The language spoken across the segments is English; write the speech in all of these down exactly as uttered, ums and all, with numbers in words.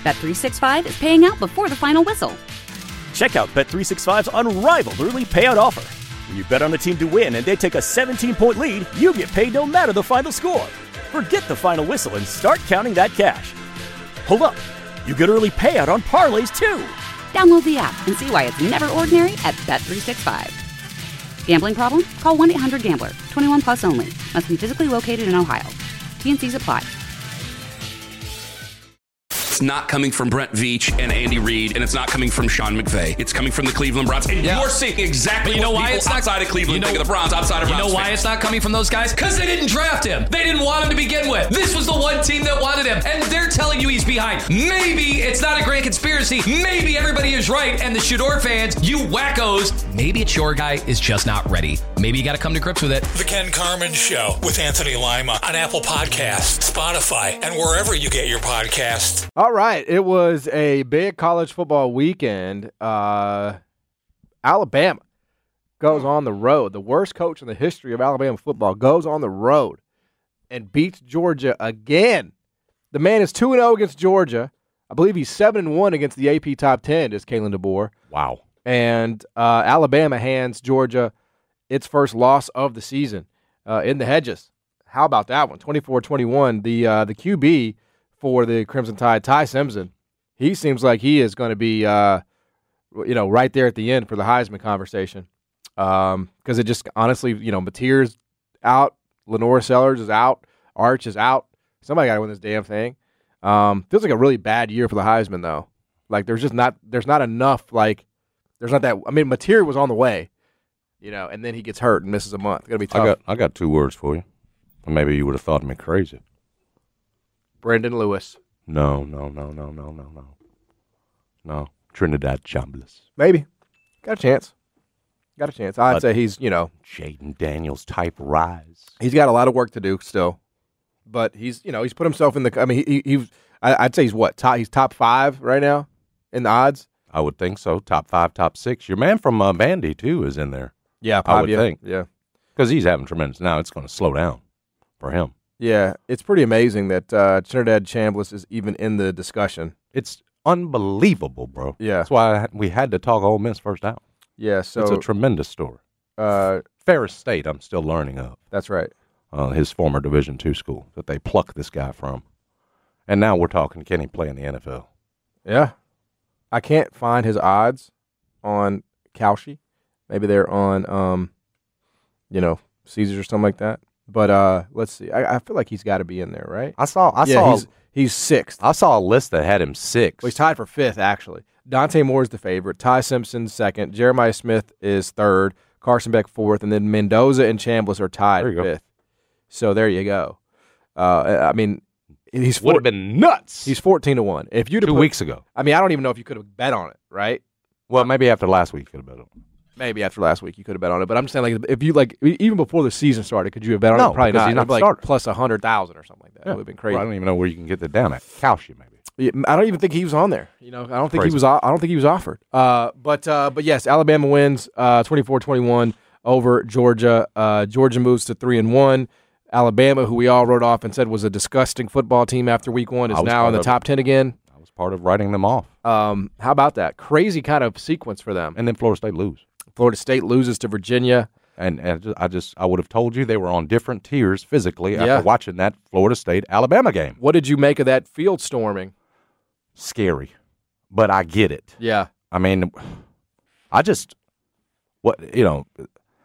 Bet three sixty-five is paying out before the final whistle. Check out Bet three sixty-five's unrivaled early payout offer. When you bet on a team to win and they take a seventeen-point lead, you get paid no matter the final score. Forget the final whistle and start counting that cash. Hold up. You get early payout on parlays, too. Download the app and see why it's never ordinary at Bet three sixty-five. Gambling problem? Call one eight hundred gambler. twenty-one plus only. Must be physically located in Ohio. T and Cs apply. It's not coming from Brent Veach and Andy Reid, and it's not coming from Sean McVay. It's coming from the Cleveland Browns. And yeah. you're seeing exactly you know what why people it's not, outside of Cleveland you know, think of the Browns, outside of You Browns know why fans. it's not coming from those guys? Because they didn't draft him. They didn't want him to begin with. This was the one team that wanted him, and they're telling you he's behind. Maybe it's not a grand conspiracy. Maybe everybody is right, and the Shador fans, you wackos, maybe it's your guy is just not ready. Maybe you got to come to grips with it. The Ken Carman Show with Anthony Lima on Apple Podcasts, Spotify, and wherever you get your podcasts. All right, it was a big college football weekend. Uh, Alabama goes on the road. The worst coach in the history of Alabama football goes on the road and beats Georgia again. The man is two and oh against Georgia. I believe he's seven and one against the A P Top ten, is Kalen DeBoer. Wow. And uh, Alabama hands Georgia its first loss of the season uh, in the hedges. How about that one? twenty-four twenty-one. The uh, the Q B for the Crimson Tide, Ty Simpson, he seems like he is going to be, uh, you know, right there at the end for the Heisman conversation. Because um, it just, honestly, you know, Mateer's out, Lenore Sellers is out, Arch is out. Somebody got to win this damn thing. Um, feels like a really bad year for the Heisman, though. Like, there's just not, there's not enough, like, there's not that, I mean, Mateer was on the way, you know, and then he gets hurt and misses a month. It's going to be tough. I got, I got two words for you. Maybe you would have thought me crazy. Brendan Lewis. No, no, no, no, no, no, no. No. Trinidad Chambliss. Maybe. Got a chance. Got a chance. I'd but say he's, you know. Jaden Daniels type rise. He's got a lot of work to do still. But he's, you know, he's put himself in the, I mean, he, he, he I'd say he's what? Top, he's top five right now in the odds? I would think so. Top five, top six. Your man from uh, Vandy, too, is in there. Yeah, I would yeah. think. Yeah. Because he's having tremendous. Now it's going to slow down for him. Yeah, it's pretty amazing that uh, Trinidad Chambliss is even in the discussion. It's unbelievable, bro. Yeah. That's why we had to talk Ole Miss first out. Yeah, so. It's a tremendous story. Uh, Ferris State, I'm still learning of. That's right. Uh, his former Division two school that they plucked this guy from. And now we're talking, can he play in the N F L? Yeah. I can't find his odds on Kalshi. Maybe they're on, um, you know, Caesars or something like that. But uh, let's see. I, I feel like he's got to be in there, right? I saw. I yeah, saw. He's, he's sixth. I saw a list that had him sixth. Well, he's tied for fifth, actually. Dante Moore's the favorite. Ty Simpson second. Jeremiah Smith is third. Carson Beck fourth, and then Mendoza and Chambliss are tied fifth. Go. So there you go. Uh, I mean, he's would have been nuts. He's fourteen to one. If you two put, weeks ago. I mean, I don't even know if you could have bet on it, right? Well, maybe after last week you could have bet on it. Maybe after last week you could have bet on it, but I'm just saying, like, if you like, even before the season started, could you have bet on no, it? Probably not. He's not like started. plus a hundred thousand or something like that. Yeah. It would have been crazy. Well, I don't even know where you can get that down at. Kalshi, maybe. Yeah, I don't even think he was on there. You know, I don't think crazy. he was. I don't think he was offered. Uh, but uh, but yes, Alabama wins uh, twenty-four twenty-one over Georgia. Uh, Georgia moves to three and one. Alabama, who we all wrote off and said was a disgusting football team after week one, is now in the top ten again. I was part of writing them off. Um, how about that? Crazy kind of sequence for them. And then Florida State lose. Florida State loses to Virginia. And, and I just, I just, I would have told you they were on different tiers physically Yeah. after watching that Florida State-Alabama game. What did you make of that field storming? Scary. But I get it. Yeah. I mean, I just, what, you know,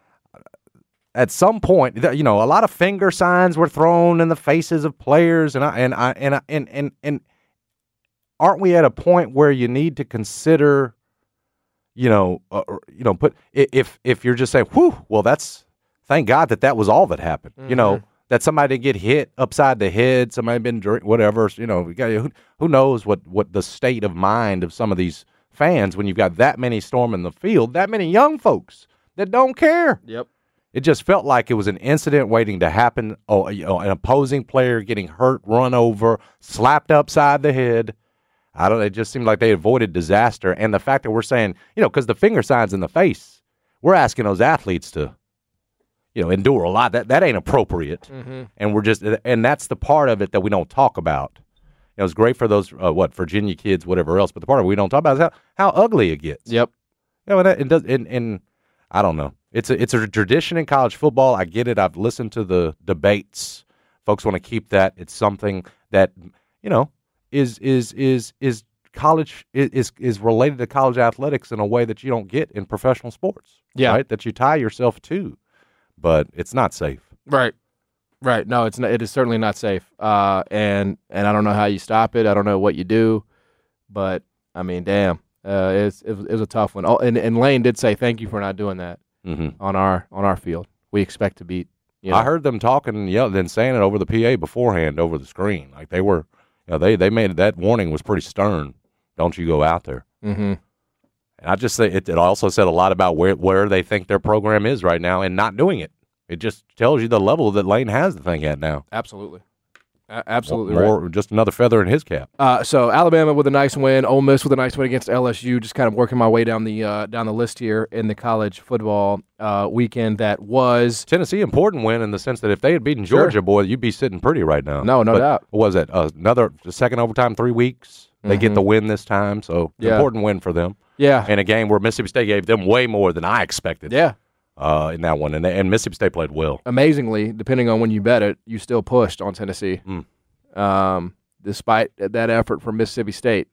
at some point, you know, a lot of finger signs were thrown in the faces of players, and I, and I, and I, and, and, and aren't we at a point where you need to consider, you know, uh, you know, put if if you're just saying, whew, well, that's thank God that that was all that happened. Mm-hmm. You know, that somebody didn't get hit upside the head, somebody been drink, whatever. You know, who, who knows what, what the state of mind of some of these fans when you've got that many storming the field, that many young folks that don't care. Yep. It just felt like it was an incident waiting to happen. Oh, you know, an opposing player getting hurt, run over, slapped upside the head. I don't. It just seemed like they avoided disaster. And the fact that we're saying, you know, because the finger signs in the face, we're asking those athletes to, you know, endure a lot. That that ain't appropriate. Mm-hmm. And we're just, and that's the part of it that we don't talk about. know, it's great for those uh, what Virginia kids, whatever else. But the part of it we don't talk about is how, how ugly it gets. Yep. You know, and it does. And, and I don't know. It's a it's a tradition in college football. I get it. I've listened to the debates. Folks want to keep that. It's something that you know is is is is college is is related to college athletics in a way that you don't get in professional sports. Yeah. Right. That you tie yourself to, but it's not safe. Right. Right. No, it's not, it is certainly not safe. Uh, and and I don't know how you stop it. I don't know what you do, but I mean, damn, uh, it's it was, it was a tough one. Oh, and and Lane did say thank you for not doing that Mm-hmm. on our on our field. We expect to beat. You know, I heard them talking and yelling, then saying it over the P A beforehand, over the screen. Like they were, you know, they they made that warning was pretty stern. Don't you go out there? Mm-hmm. And I just say it, it also said a lot about where where they think their program is right now and not doing it. It just tells you the level that Lane has the thing at now. Absolutely. A- absolutely More, right. just another feather in his cap. Uh, so Alabama with a nice win, Ole Miss with a nice win against L S U. Just kind of working my way down the uh, down the list here in the college football uh, weekend that was. Tennessee, important win in the sense that if they had beaten Sure. Georgia, boy, you'd be sitting pretty right now. No, no But doubt. What was it? Uh, another second overtime, three weeks. They get the win this time, so Yeah. important win for them. Yeah. In a game where Mississippi State gave them way more than I expected. Yeah. Uh, in that one, and, they, and Mississippi State played well. Amazingly, depending on when you bet it, you still pushed on Tennessee, Mm. um, despite that effort from Mississippi State.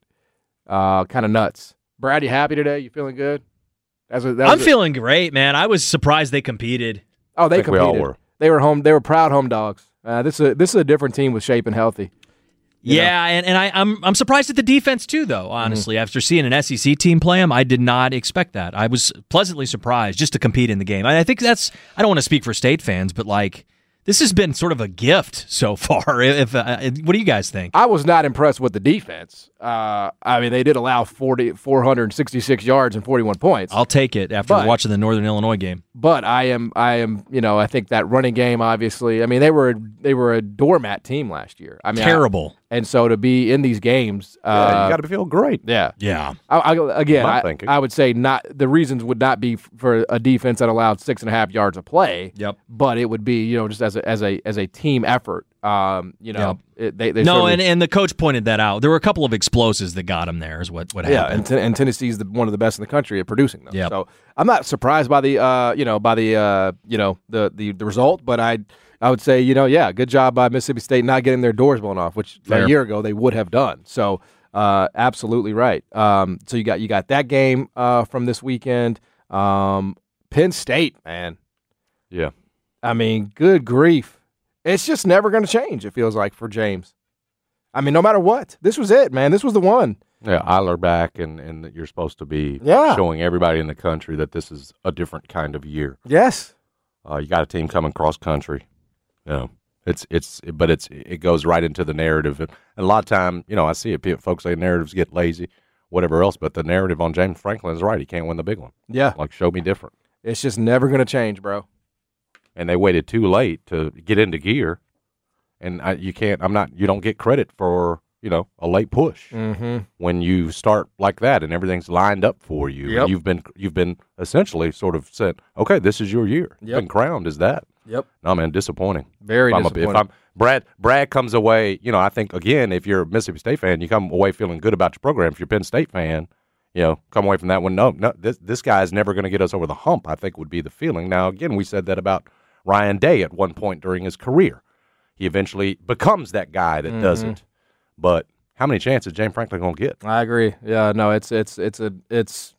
Uh, kind of nuts. Brad, you happy today? You feeling good? That's a, that I'm was a- feeling great, man. I was surprised they competed. Oh, they I think we all competed. were. They were home. They were proud home dogs. Uh, this is a, this is a different team with shape and healthy. You Yeah, and, and I, I'm I'm surprised at the defense too, though. Honestly, after seeing an S E C team play them, I did not expect that. I was pleasantly surprised just to compete in the game. I, I think that's. I don't want to speak for State fans, but like this has been sort of a gift so far. If uh, what do you guys think? I was not impressed with the defense. Uh, I mean, they did allow forty, four hundred sixty-six yards and forty-one points. I'll take it after But- watching the Northern Illinois game. But I am, I am, you know, I think that running game, obviously. I mean, they were they were a doormat team last year. I mean, I- Terrible. and so to be in these games, uh, Yeah, you got to feel great. yeah, Yeah. I, I, again, My I, thinking. I would say not the reasons would not be f- for a defense that allowed six and a half yards of play. Yep. But it would be, you know, just as a as a as a team effort. Um, you know, it, they, they No, certainly- and, and the coach pointed that out. There were a couple of explosives that got him there. Is what what yeah, happened. and, Ten- and Tennessee's the, one of the best in the country at producing them. Yep. So I'm not surprised by the uh, you know, by the uh, you know, the, the the result, but I I would say, you know, yeah, good job by Mississippi State not getting their doors blown off, which Fair. a year ago they would have done. So uh, absolutely right. Um, so you got you got that game uh, from this weekend. Um, Penn State, man. Yeah. I mean, good grief. It's just never going to change, it feels like, for James. I mean, no matter what. This was it, man. This was the one. Yeah, Eiler back, and, and that you're supposed to be Yeah. showing everybody in the country that this is a different kind of year. Yes. Uh, you got a team coming cross country. You know, it's it's, but it's it goes right into the narrative, and a lot of time, you know, I see it. People, folks say narratives get lazy, whatever else, but the narrative on James Franklin is right. He can't win the big one. Yeah. Like, show me different. It's just never going to change, bro. And they waited too late to get into gear, and I, you can't. I'm not. You don't get credit for you know a late push Mm-hmm. when you start like that and everything's lined up for you. Yep. And you've been you've been essentially sort of said, okay, this is your year. You've Yep. been crowned as that. Yep. No, man, disappointing. Very if I'm a- disappointing. if I'm Brad, Brad comes away. You know, I think again, if you're a Mississippi State fan, you come away feeling good about your program. If you're a Penn State fan, you know, come away from that one. No, no, this this guy is never going to get us over the hump. I think would be the feeling. Now, again, we said that about Ryan Day at one point during his career. He eventually becomes that guy that does Mm-hmm. it. But how many chances James Franklin gonna get? I agree. Yeah, no, it's it's it's a it's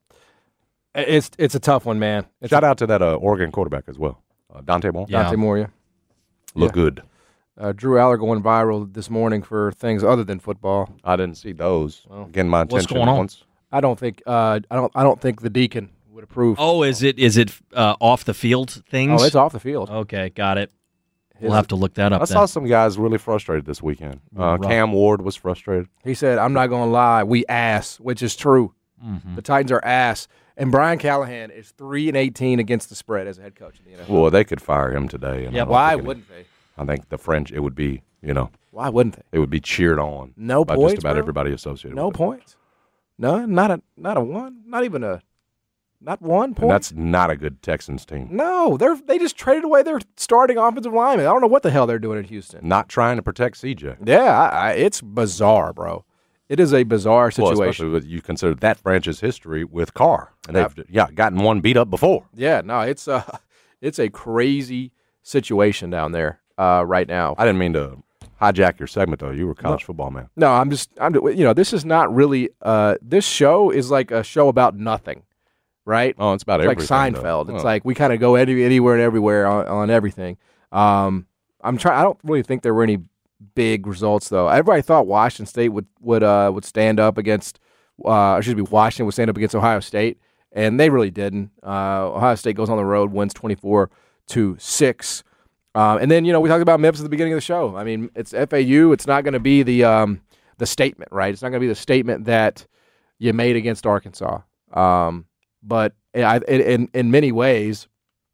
it's it's a tough one, man. It's Shout out to that uh, Oregon quarterback as well, uh, Dante Moore. Yeah. Dante Moria. Look Yeah. good. Uh, Drew Aller going viral this morning for things other than football. I didn't see those. Again, my What's attention going on? once. I don't think uh, I don't I don't think the Deacon would approve. Oh, is it is it uh, off the field things? Oh, it's off the field. Okay, got it. His- We'll have to look that up. I then. saw some guys really frustrated this weekend. Uh, Rough. Cam Ward was frustrated. He said, "I'm not going to lie, we ass," which is true. Mm-hmm. The Titans are ass, and Brian Callahan is three and eighteen against the spread as a head coach in the N F L. Well, they could fire him today. And I Yeah, don't Why think it- wouldn't they? I think the French, it would be, you know, Why wouldn't they? it would be cheered on. No by points, just about bro? everybody associated No with it. points. None. Not a not a one. Not even a Not one point. And that's not a good Texans team. No, they're they just traded away their starting offensive lineman. I don't know what the hell they're doing in Houston. Not trying to protect C J. Yeah, I, I, it's bizarre, bro. It is a bizarre situation. Well, especially with you consider that branch's history with Carr, and they've yeah gotten one beat up before. Yeah, no, it's uh, it's a crazy situation down there uh, right now. I didn't mean to hijack your segment though. You were a college no. football man. No, I'm just I'm you know this is not really uh this show is like a show about nothing. Right? Oh, it's about it's everything. Like Seinfeld. Though. It's oh. like we kind of go any, anywhere and everywhere on, on everything. Um, I'm trying. I don't really think there were any big results though. Everybody thought Washington State would would uh, would stand up against. Uh, excuse me, Washington would stand up against Ohio State, and they really didn't. Uh, Ohio State goes on the road, wins twenty-four to six. Um, and then you know we talked about Memphis at the beginning of the show. I mean, it's F A U. It's not going to be the um, the statement, right? It's not going to be the statement that you made against Arkansas. Um, But I, in in many ways,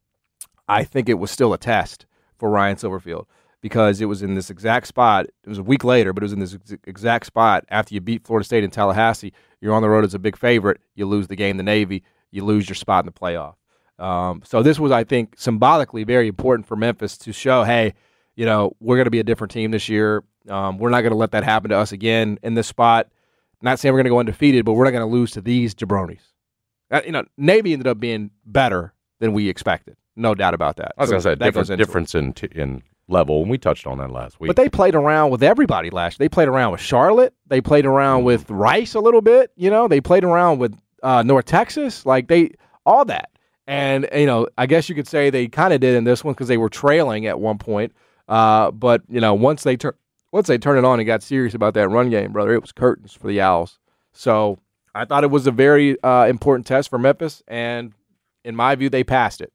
I think it was still a test for Ryan Silverfield because it was in this exact spot. It was a week later, but it was in this exact spot after you beat Florida State in Tallahassee. You're on the road as a big favorite. You lose the game to Navy. You lose your spot in the playoff. Um, so this was, I think, symbolically very important for Memphis to show, hey, you know, we're going to be a different team this year. Um, we're not going to let that happen to us again in this spot. Not saying we're going to go undefeated, but we're not going to lose to these jabronis. Uh, you know, Navy ended up being better than we expected. No doubt about that. I was so going to say, that different, difference in t- in level, and we touched on that last week. But they played around with everybody last year. They played around with Charlotte. They played around with Rice a little bit. You know, they played around with uh, North Texas. Like, they, all that. And, you know, I guess you could say they kind of did in this one because they were trailing at one point. Uh, but, you know, once they, tur- once they turned it on and got serious about that run game, brother, it was curtains for the Owls. So I thought it was a very uh, important test for Memphis, and in my view, they passed it.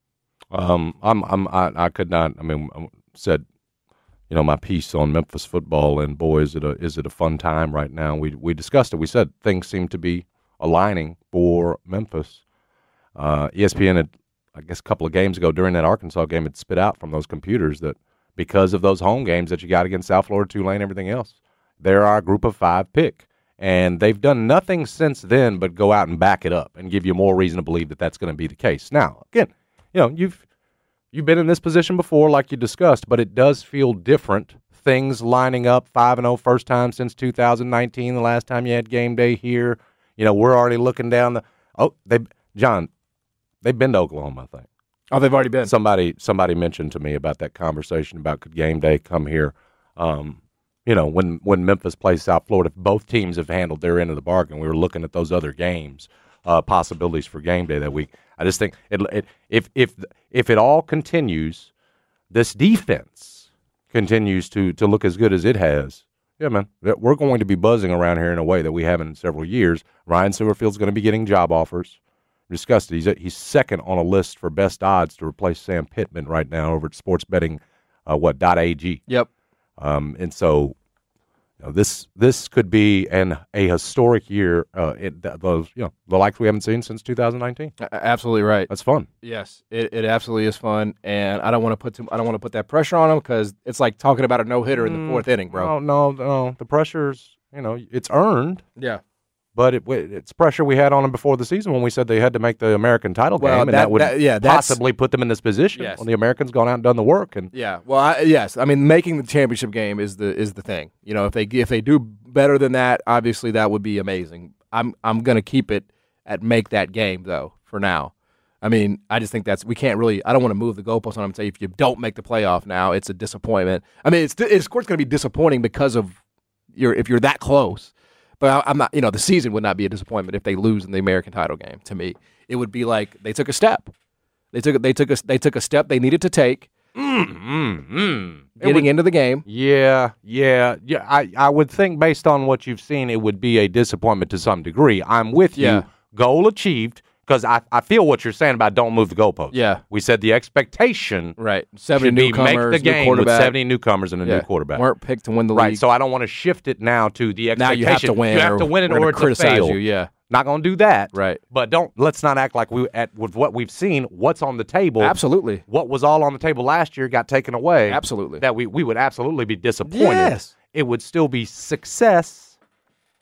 Um, I'm, I'm, I, I could not. I mean, I said, you know, my piece on Memphis football, and boy, is it a, is it a fun time right now. We, we discussed it. We said things seem to be aligning for Memphis. Uh, E S P N had, I guess, a couple of games ago during that Arkansas game, had spit out from those computers that because of those home games that you got against South Florida, Tulane, everything else, they're our group of five pick. And they've done nothing since then but go out and back it up and give you more reason to believe that that's going to be the case. Now, again, you know, you've you've been in this position before, like you discussed, but it does feel different. Things lining up, five and oh, first time since two thousand nineteen, the last time you had game day here. You know, we're already looking down the – oh, they John, they've been to Oklahoma, I think. Oh, they've already been. Somebody somebody mentioned to me about that conversation about could game day come here. Um You know, when, when Memphis plays South Florida, both teams have handled their end of the bargain. We were looking at those other games, uh, possibilities for game day that week. I just think it, it, if if if it all continues, this defense continues to to look as good as it has. Yeah, man, we're going to be buzzing around here in a way that we haven't in several years. Ryan Silverfield's going to be getting job offers. We discussed it. He's he's second on a list for best odds to replace Sam Pittman right now over at sports betting, uh, what dot A G. Yep. Um, and so, you know, this this could be an a historic year. Uh, it, those you know the likes we haven't seen since two thousand nineteen. Absolutely right. That's fun. Yes, it, it absolutely is fun, and I don't want to put too, I don't want to put that pressure on them because it's like talking about a no hitter in the fourth inning, bro. No, no, no. The pressure's you know it's earned. Yeah. But it, it's pressure we had on them before the season when we said they had to make the American title well, game, and that, that would that, yeah, possibly put them in this position. Yes. When the Americans gone out and done the work, and yeah, well, I, yes, I mean making the championship game is the is the thing. You know, if they if they do better than that, obviously that would be amazing. I'm I'm gonna keep it at make that game though for now. I mean, I just think that's we can't really. I don't want to move the goalposts on them and say if you don't make the playoff now, it's a disappointment. I mean, it's it's of course going to be disappointing because of your if you're that close. But I'm not, you know, the season would not be a disappointment if they lose in the American title game. To me, it would be like they took a step. They took, they took a, they took a step they needed to take. Mm, mm, mm. Getting would, into the game. Yeah, yeah, yeah. I, I would think based on what you've seen, it would be a disappointment to some degree. I'm with you. Yeah. Goal achieved. Because I, I feel what you're saying about don't move the goalposts. Yeah. We said the expectation right. seventy should be newcomers, make the game with seventy newcomers and a yeah. new quarterback. Weren't picked to win the right. league. So I don't want to shift it now to the expectation. Now you have to win. You have to win in order to fail. You, yeah. Not going to do that. Right. But don't let's not act like we at with what we've seen, what's on the table. Absolutely. What was all on the table last year got taken away. Absolutely. That we, we would absolutely be disappointed. Yes. It would still be success.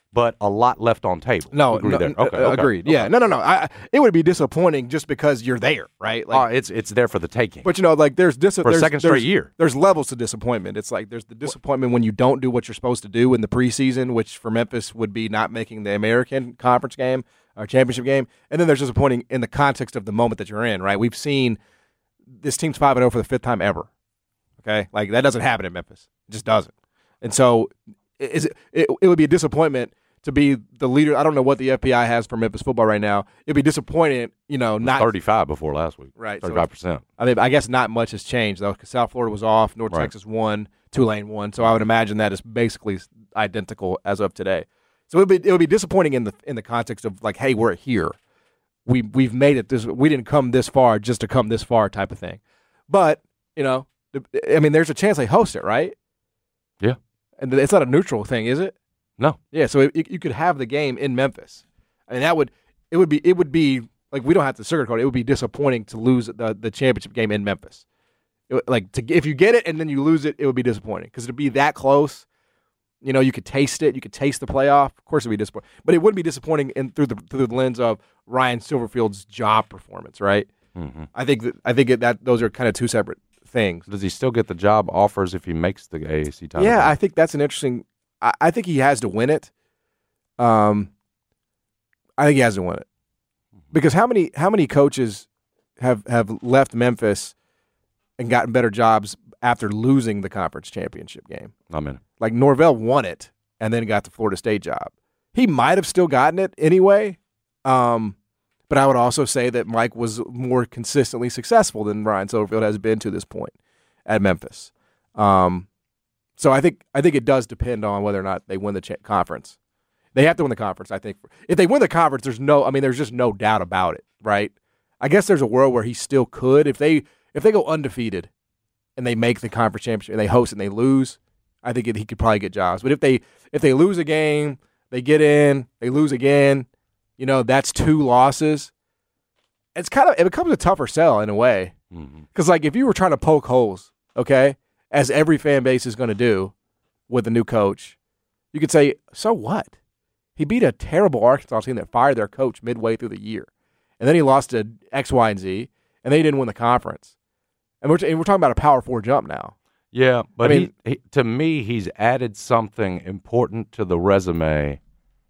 but a lot left on table. No, agree no there. uh, Okay, okay, agreed. okay. Yeah, no, no, no. I, it would be disappointing just because you're there, right? Like, uh, it's it's there for the taking. But you know, like there's dis- for there's, a second there's, straight year. There's levels to disappointment. It's like there's the disappointment when you don't do what you're supposed to do in the preseason, which for Memphis would be not making the American Conference game or championship game, and then there's disappointing in the context of the moment that you're in, right? We've seen this team's five and oh for the fifth time ever. Okay, like that doesn't happen in Memphis. It just doesn't. And so, is it, it, it would be a disappointment to be the leader. I don't know what the F B I has for Memphis football right now. It'd be disappointing, you know, not thirty-five before last week. Right, thirty-five percent. I mean, I guess not much has changed though, because South Florida was off, North right. Texas won, Tulane won. So I would imagine that is basically identical as of today. So it would be it would be disappointing in the in the context of like, hey, we're here, we we've made it. This we didn't come this far just to come this far type of thing. But you know, I mean, there's a chance they host it, right? Yeah, and it's not a neutral thing, is it? No. Yeah, so it, it, you could have the game in Memphis. I mean, that would it would be it would be like we don't have to sugarcoat it. It would be disappointing to lose the the championship game in Memphis. It, like to if you get it and then you lose it, it would be disappointing because to be that close. You know, you could taste it. You could taste the playoff. Of course, it would be disappointing, but it wouldn't be disappointing in through the through the lens of Ryan Silverfield's job performance, right? Mm-hmm. I think that I think it, that those are kind of two separate things. Does he still get the job offers if he makes the A A C title? Yeah, I think that's an interesting. I, I think he has to win it. Um, I think he has to win it because how many how many coaches have have left Memphis and gotten better jobs after losing the conference championship game? I'm in. Like Norvell won it and then got the Florida State job. He might have still gotten it anyway, um, but I would also say that Mike was more consistently successful than Ryan Silverfield has been to this point at Memphis. Um, so I think I think it does depend on whether or not they win the cha- conference. They have to win the conference, I think. If they win the conference, there's no, I mean, there's just no doubt about it, right? I guess there's a world where he still could if they if they go undefeated and they make the conference championship and they host and they lose. I think it, he could probably get jobs. But if they if they lose a game, they get in, they lose again, you know, that's two losses. It's kind of it becomes a tougher sell in a way. Because, mm-hmm. like, if you were trying to poke holes, okay, as every fan base is going to do with a new coach, you could say, so what? He beat a terrible Arkansas team that fired their coach midway through the year. And then he lost to X, Y, and Z, and they didn't win the conference. And we're, t- and we're talking about a Power Four jump now. Yeah, but I mean, he, he, to me, he's added something important to the resume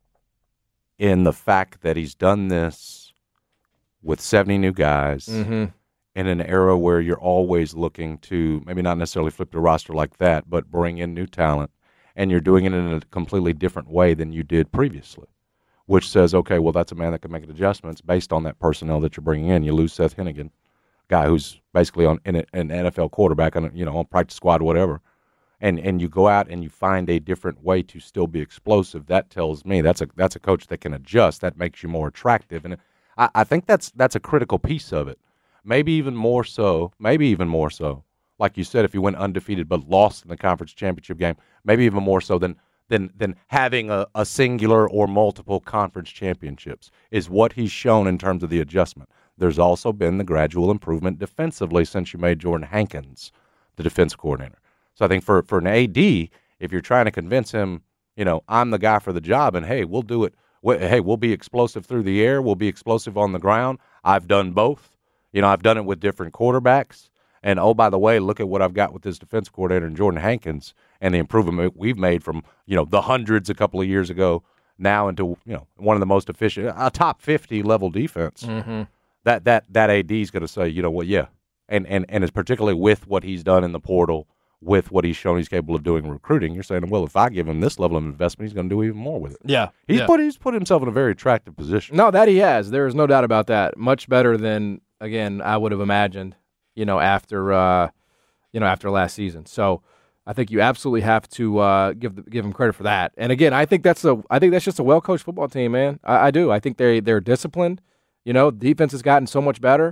in the fact that he's done this with seventy new guys mm-hmm. in an era where you're always looking to maybe not necessarily flip the roster like that, but bring in new talent, and you're doing it in a completely different way than you did previously, which says, okay, well, that's a man that can make adjustments based on that personnel that you're bringing in. You lose Seth Hennigan, guy who's basically on in a, an N F L quarterback on you know on practice squad or whatever, and and you go out and you find a different way to still be explosive. That tells me that's a that's a coach that can adjust. That makes you more attractive, and I, I think that's that's a critical piece of it. Maybe even more so. Maybe even more so. Like you said, if you went undefeated but lost in the conference championship game, maybe even more so than than than having a, a singular or multiple conference championships is what he's shown in terms of the adjustment. There's also been the gradual improvement defensively since you made Jordan Hankins the defense coordinator. So I think for, for an A D, if you're trying to convince him, you know, I'm the guy for the job, and hey, we'll do it. Hey, we'll be explosive through the air. We'll be explosive on the ground. I've done both. You know, I've done it with different quarterbacks. And, oh, by the way, look at what I've got with this defense coordinator and Jordan Hankins and the improvement we've made from, you know, the hundreds a couple of years ago now into, you know, one of the most efficient, a top fifty level defense. Mm-hmm. That that that A D is going to say, you know what, yeah. And, and, and it's particularly with what he's done in the portal, with what he's shown he's capable of doing in recruiting, you're saying, well, if I give him this level of investment, he's going to do even more with it. Yeah. He's yeah. put he's put himself in a very attractive position. No, that he has. There is no doubt about that. Much better than, again, I would have imagined, you know, after uh, you know, after last season. So I think you absolutely have to uh, give the, give him credit for that. And again, I think that's a I think that's just a well coached football team, man. I, I do. I think they they're disciplined. You know, defense has gotten so much better.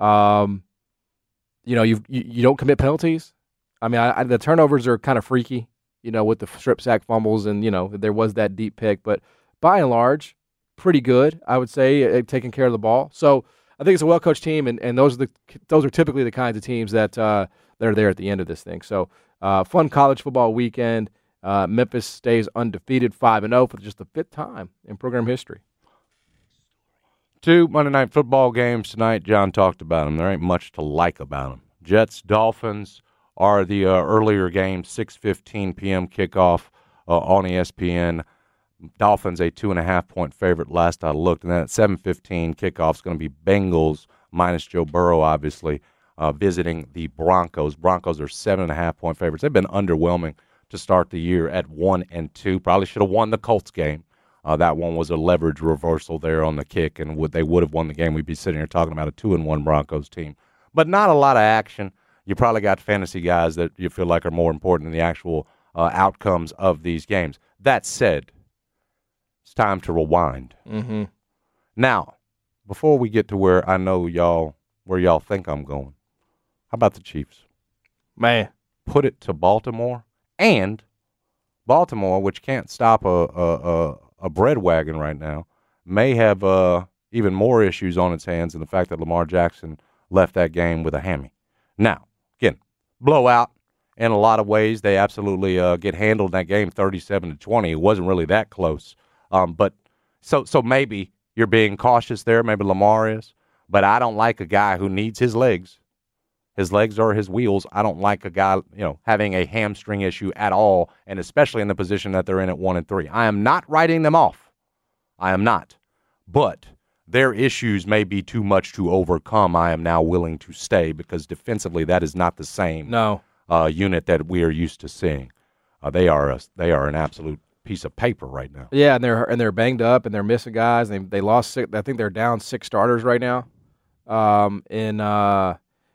Um, you know, you've, you you don't commit penalties. I mean, I, I, the turnovers are kind of freaky. You know, with the strip sack fumbles, and you know there was that deep pick, but by and large, pretty good, I would say, at taking care of the ball. So I think it's a well coached team, and, and those are the those are typically the kinds of teams that uh, that are there at the end of this thing. So uh, fun college football weekend. Uh, Memphis stays undefeated, five and oh for just the fifth time in program history. Two Monday Night Football games tonight. John talked about them. There ain't much to like about them. Jets, Dolphins are the uh, earlier game, six fifteen p.m. kickoff uh, on E S P N. Dolphins a two and a half point favorite last I looked, and then at seven fifteen kickoff is going to be Bengals minus Joe Burrow, obviously, uh, visiting the Broncos. Broncos are seven and a half point favorites. They've been underwhelming to start the year at one and two. Probably should have won the Colts game. Uh, that one was a leverage reversal there on the kick, and would they would have won the game, we'd be sitting here talking about a two and one Broncos team. But not a lot of action. You probably got fantasy guys that you feel like are more important than the actual uh, outcomes of these games. That said, it's time to rewind. Mm-hmm. Now, before we get to where I know y'all, where y'all think I'm going, how about the Chiefs? Man. Put it to Baltimore, and Baltimore, which can't stop a a, a, a bread wagon right now, may have uh, even more issues on its hands than the fact that Lamar Jackson left that game with a hammy. Now, again, blowout in a lot of ways. They absolutely uh, get handled in that game thirty-seven to twenty. It wasn't really that close. Um, but so so maybe you're being cautious there. Maybe Lamar is. But I don't like a guy who needs his legs. His legs are his wheels. I don't like a guy, you know, having a hamstring issue at all, and especially in the position that they're in at one and three. I am not writing them off. I am not. But their issues may be too much to overcome. I am now willing to stay because defensively that is not the same no. uh, unit that we are used to seeing. Uh, they are a, they are an absolute piece of paper right now. Yeah, and they're and they're banged up and they're missing guys. They they lost six. I think they're down six starters right now. Um, in uh,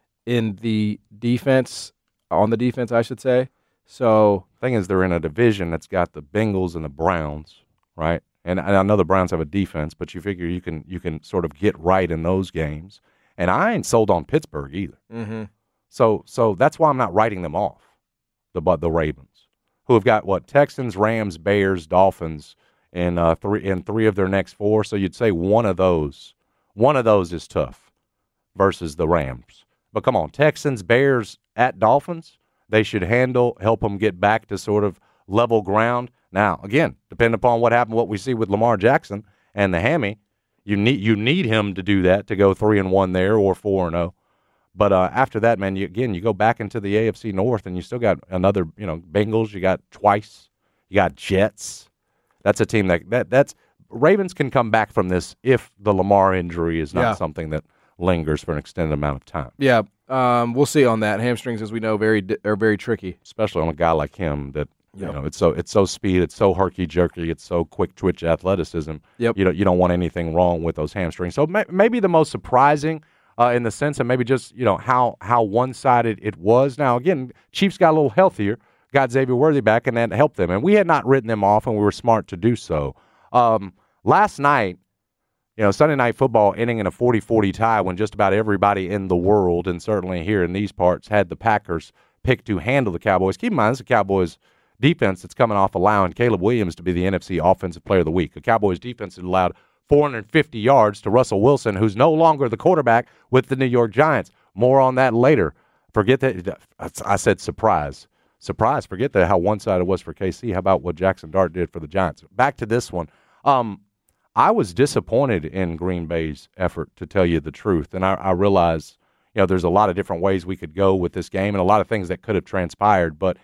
in the defense, on the defense, I should say. So thing is, they're in a division that's got the Bengals and the Browns, right? And I know the Browns have a defense, but you figure you can you can sort of get right in those games. And I ain't sold on Pittsburgh either. Mm-hmm. So so that's why I'm not writing them off. The but the Ravens, who have got what Texans, Rams, Bears, Dolphins, in uh, three in three of their next four. So you'd say one of those, one of those is tough versus the Rams. But come on, Texans, Bears at Dolphins, they should handle, help them get back to sort of level ground. Now, again, depending upon what happened, what we see with Lamar Jackson and the hammy, you need you need him to do that to go three and one there or four and zero. But uh, after that, man, you, again, you go back into the A F C North, and you still got another, you know, Bengals. You got twice. You got Jets. That's a team that, that that's Ravens can come back from this if the Lamar injury is not yeah. something that lingers for an extended amount of time. Yeah, um, we'll see on that. Hamstrings, as we know, very are very tricky, especially on a guy like him. That yep. you know, it's so it's so speed, it's so herky jerky, it's so quick twitch athleticism. Yep. You don't you don't want anything wrong with those hamstrings. So may, maybe the most surprising. Uh, in the sense of maybe just, you know, how how one-sided it was. Now, again, Chiefs got a little healthier, got Xavier Worthy back, and that helped them. And we had not written them off, and we were smart to do so. Um, last night, you know, Sunday Night Football ending in a forty forty tie when just about everybody in the world, and certainly here in these parts, had the Packers picked to handle the Cowboys. Keep in mind, this is the Cowboys defense that's coming off allowing Caleb Williams to be the N F C Offensive Player of the Week. The Cowboys defense had allowed four hundred fifty yards to Russell Wilson, who's no longer the quarterback with the New York Giants. More on that later. Forget that. I said surprise. Surprise. Forget that how one-sided it was for K C. How about what Jackson Dart did for the Giants? Back to this one. Um, I was disappointed in Green Bay's effort, to tell you the truth. And I, I realize, you know, there's a lot of different ways we could go with this game and a lot of things that could have transpired. But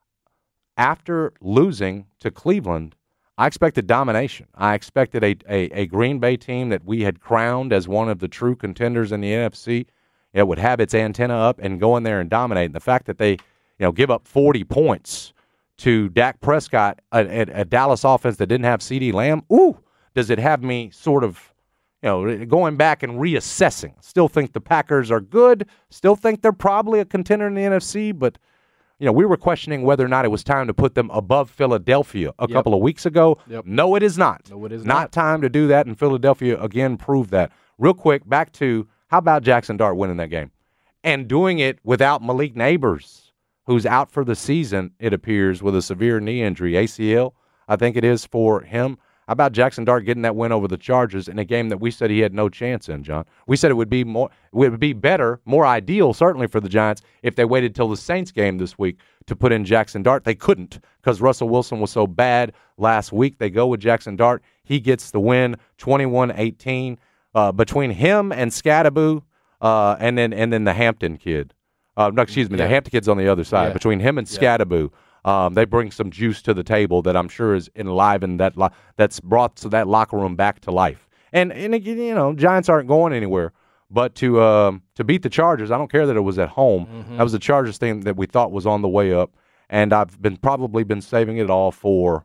after losing to Cleveland, I expected domination. I expected a, a, a Green Bay team that we had crowned as one of the true contenders in the N F C. It would have its antenna up and go in there and dominate. And the fact that they, you know, give up forty points to Dak Prescott, a, a, a Dallas offense that didn't have CeeDee Lamb, ooh, does it have me sort of, you know, going back and reassessing. Still think the Packers are good. Still think they're probably a contender in the N F C, but you know, we were questioning whether or not it was time to put them above Philadelphia a yep. couple of weeks ago. Yep. No, it is not. No, it is not. not. Time to do that, and Philadelphia, again, proved that. Real quick, back to how about Jackson Dart winning that game? And doing it without Malik Neighbors, who's out for the season, it appears, with a severe knee injury, A C L, I think it is for him. How about Jackson Dart getting that win over the Chargers in a game that we said he had no chance in, John? We said it would be more, it would be better, more ideal, certainly for the Giants, if they waited till the Saints game this week to put in Jackson Dart. They couldn't because Russell Wilson was so bad last week. They go with Jackson Dart. He gets the win, twenty-one eighteen. Uh, between him and Scadaboo, uh, and then and then the Hampton kid. Uh, no, excuse me, yeah. the Hampton kid's on the other side. Yeah. Between him and Scadaboo, um, they bring some juice to the table that I'm sure is enlivened, that lo- that's brought to that locker room back to life. And, and again, you know, Giants aren't going anywhere. But to um, to beat the Chargers, I don't care that it was at home. Mm-hmm. That was the Chargers thing that we thought was on the way up. And I've been probably been saving it all for,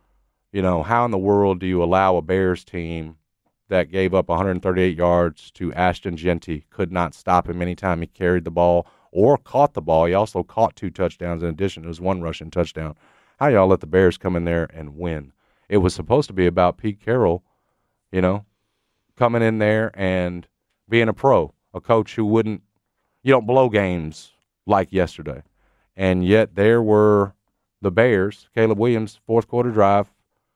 you know, how in the world do you allow a Bears team that gave up one hundred thirty-eight yards to Ashton Genty, could not stop him anytime he carried the ball or caught the ball. He also caught two touchdowns in addition. It was one rushing touchdown. How y'all let the Bears come in there and win? It was supposed to be about Pete Carroll, you know, coming in there and being a pro, a coach who wouldn't, you don't blow games like yesterday. And yet there were the Bears, Caleb Williams, fourth quarter drive,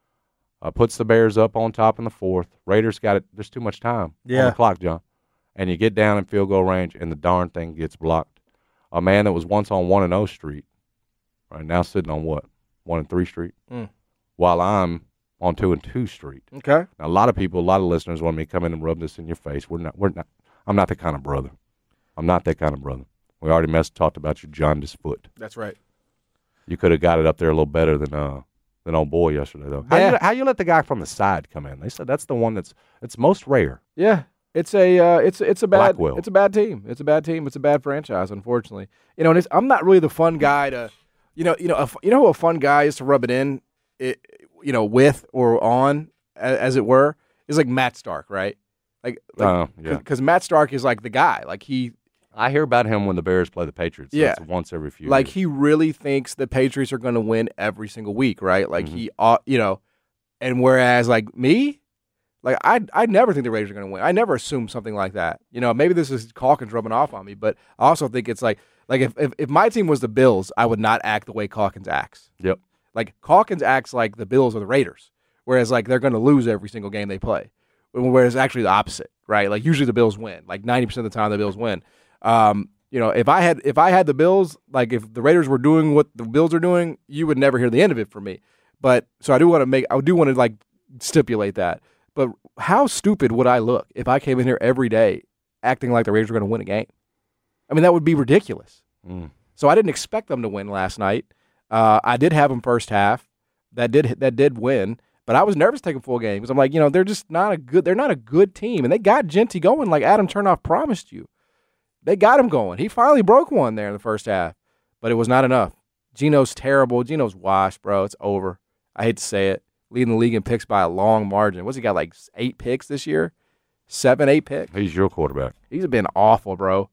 Uh, puts the Bears up on top in the fourth. Raiders got it. There's too much time yeah. on the clock, John. And you get down in field goal range, and the darn thing gets blocked. A man that was once on one and oh Street, right now sitting on what? one and three Street? Mm. While I'm on two and two Street. Okay. Now, a lot of people, a lot of listeners want me to come in and rub this in your face. We're not. We're not. I'm not that kind of brother. I'm not that kind of brother. We already messed, talked about your jaundiced foot. That's right. You could have got it up there a little better than uh. than old boy yesterday, though. How, yeah. you, how you let the guy from the side come in? They said that's the one that's it's most rare. Yeah, it's a uh, it's it's a bad Blackwell. it's a bad team. It's a bad team. It's a bad franchise, unfortunately. You know, and it's, I'm not really the fun guy to, you know, you know, a, you know who a fun guy is to rub it in, it, you know, with or on, as, as it were, is like Matt Stark, right? Like, like uh, yeah, because Matt Stark is like the guy, like he. I hear about him when the Bears play the Patriots. Yeah. That's once every few like years. He really thinks the Patriots are going to win every single week, right? Like mm-hmm. he, uh, you know, and whereas like me, like I, I never think the Raiders are going to win. I never assume something like that. You know, maybe this is Calkins rubbing off on me, but I also think it's like, like if, if if my team was the Bills, I would not act the way Calkins acts. Yep. Like Calkins acts like the Bills or the Raiders, whereas like they're going to lose every single game they play, whereas actually the opposite, right? Like usually the Bills win. Like ninety percent of the time the Bills win. Um, You know, if I had if I had the Bills, like if the Raiders were doing what the Bills are doing, you would never hear the end of it from me. But so I do want to make I do want to like stipulate that. But how stupid would I look if I came in here every day acting like the Raiders were going to win a game? I mean, that would be ridiculous. Mm. So I didn't expect them to win last night. Uh, I did have them first half. That did that did win. But I was nervous taking full game because I'm like, you know, they're just not a good they're not a good team, and they got Genty going like Adam Chernoff promised you. They got him going. He finally broke one there in the first half, but it was not enough. Geno's terrible. Geno's washed, bro. It's over. I hate to say it. Leading the league in picks by a long margin. What's he got, like eight picks this year? Seven, eight picks? He's your quarterback. He's been awful, bro.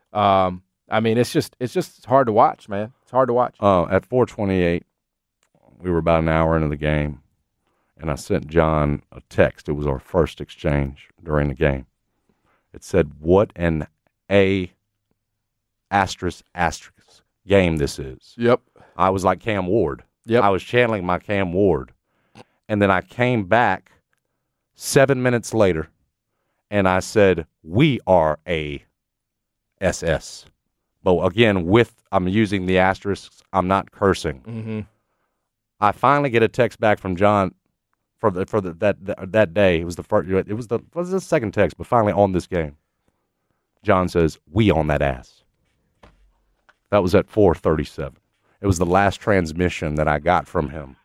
Um, I mean, it's just it's just hard to watch, man. It's hard to watch. Uh, at four twenty-eight, we were about an hour into the game, and I sent John a text. It was our first exchange during the game. It said, what an A asterisk asterisk game this is. Yep. I was like Cam Ward. Yep. I was channeling my Cam Ward. And then I came back seven minutes later, and I said, we are a S S. But again, with I'm using the asterisks. I'm not cursing. Mm-hmm. I finally get a text back from John for the for the, that, that that day. It was the first. It was the it was the second text, but finally on this game. John says, we on that ass. That was at four thirty-seven. It was the last transmission that I got from him.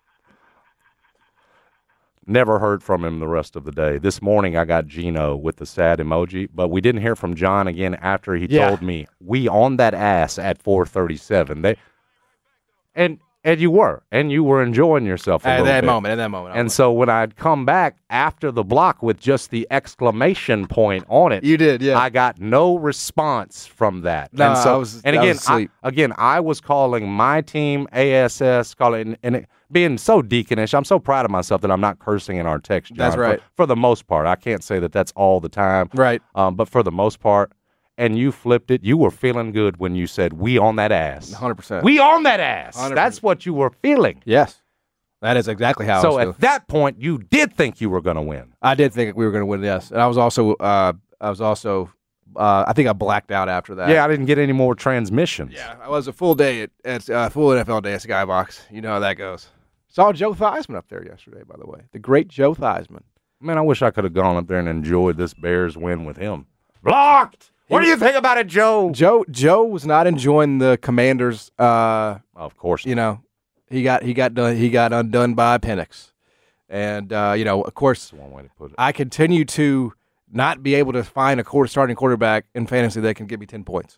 Never heard from him the rest of the day. This morning I got Geno with the sad emoji, but we didn't hear from John again after he yeah. told me, we on that ass at four thirty-seven. They, and and you were. And you were enjoying yourself a at little that bit. moment, at that moment. And so when I'd come back after the block with just the exclamation point on it, you did, yeah. I got no response from that. No, and so, I was, and I again, was asleep. I, again, I was calling my team A S S, calling and it, being so deaconish. I'm so proud of myself that I'm not cursing in our text, John. That's right. For, for the most part, I can't say that that's all the time, right? Um, but for the most part. And you flipped it. You were feeling good when you said, we on that ass. one hundred percent. We on that ass. one hundred percent. That's what you were feeling. Yes. That is exactly how. So I was at that point, you did think you were going to win. I did think we were going to win. Yes, and I was also, uh, I was also, uh, I think I blacked out after that. Yeah, I didn't get any more transmissions. Yeah, I was a full day at, at uh, full N F L day at Skybox. You know how that goes. Saw Joe Theismann up there yesterday, by the way. The great Joe Theismann. Man, I wish I could have gone up there and enjoyed this Bears win with him. Blocked. What do you think about it, Joe? Joe Joe was not enjoying the Commanders. Uh, of course, you know. He got he got done, he got undone by Penix, and uh, you know, of course, That's one way to put it. I continue to not be able to find a quarter starting quarterback in fantasy that can give me ten points.